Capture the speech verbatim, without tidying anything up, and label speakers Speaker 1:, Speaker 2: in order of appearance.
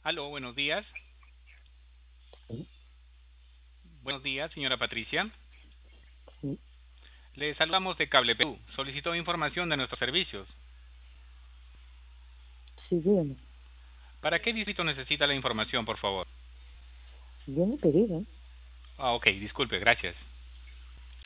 Speaker 1: Aló, buenos días.
Speaker 2: Sí,
Speaker 1: Buenos días, señora Patricia.
Speaker 2: sí,
Speaker 1: Le saludamos de Cable Perú. Solicitó información de nuestros servicios.
Speaker 2: sí, dígame.
Speaker 1: ¿Para qué distrito necesita la información, por favor?
Speaker 2: Yo no he pedido.
Speaker 1: Ah, ok, disculpe, gracias.